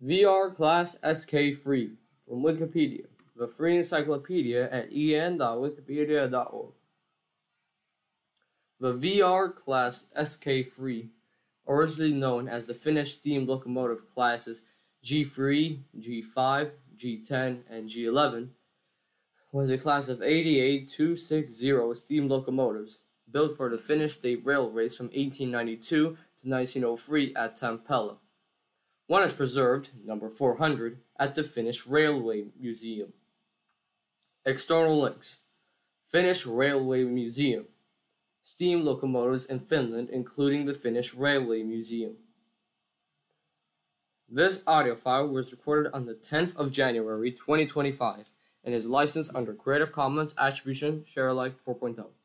VR Class SK3 from Wikipedia, the free encyclopedia at en.wikipedia.org. The VR Class SK3, originally known as the Finnish steam locomotive classes G3, G5, G10, and G11, was a class of 88 260 steam locomotives built for the Finnish State Railways from 1892 to 1903 at Tampere. One is preserved, number 400, at the Finnish Railway Museum. External links: Finnish Railway Museum, steam locomotives in Finland including the Finnish Railway Museum. This audio file was recorded on the 10th of January 2025 and is licensed under Creative Commons Attribution Share Alike 4.0.